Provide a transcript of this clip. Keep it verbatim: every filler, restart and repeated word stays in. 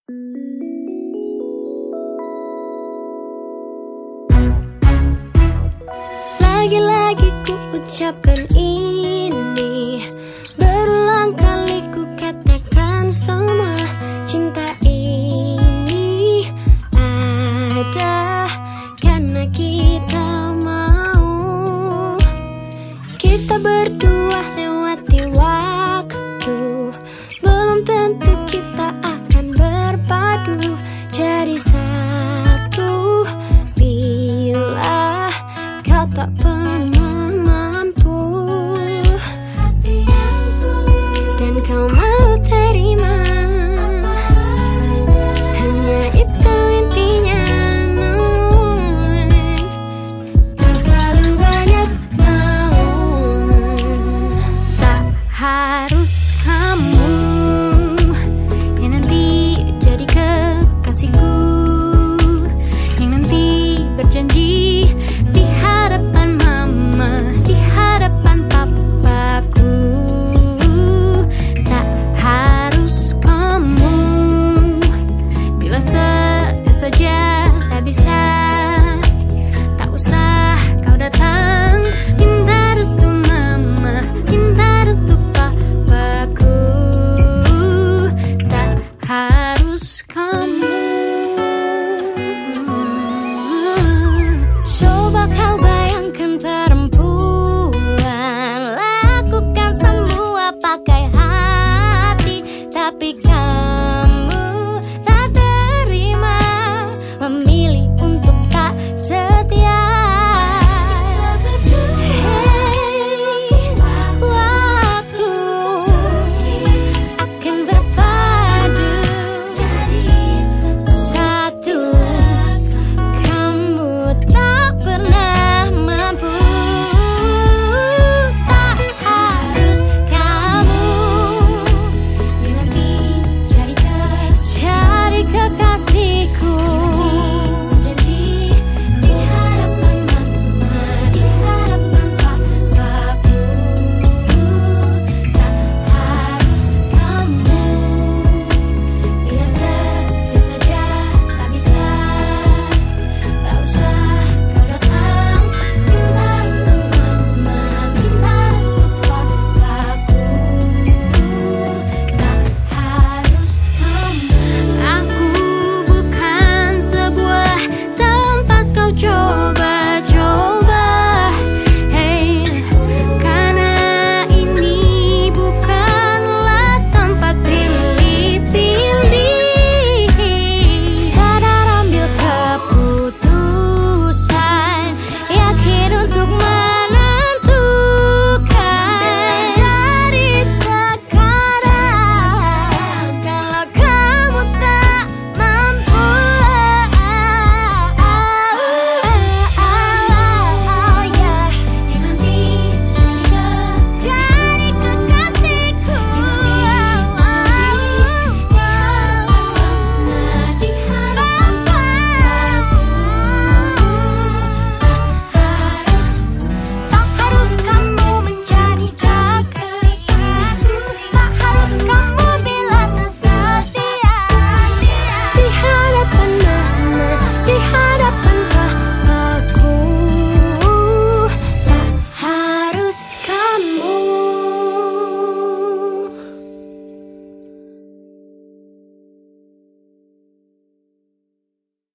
Lagi-lagi ku ucapkan ini, berulang kali ku katakan sama. Cinta ini ada karena kita mau. Kita berdua lewati waktu, belum tentu kita akan berpadu jadi satu bila kau tak pernah mampu dan kau mau terima. Hanya itu intinya, namun tak selalu banyak namun. Tak harus kamu yang nanti jadi kekasihku, yang nanti berjanji di hadapan mama, di hadapan papaku. Tak harus kamu bila saja tak bisa. Tak usah kau datang minta restu mama, minta restu papaku. Tak harus kamu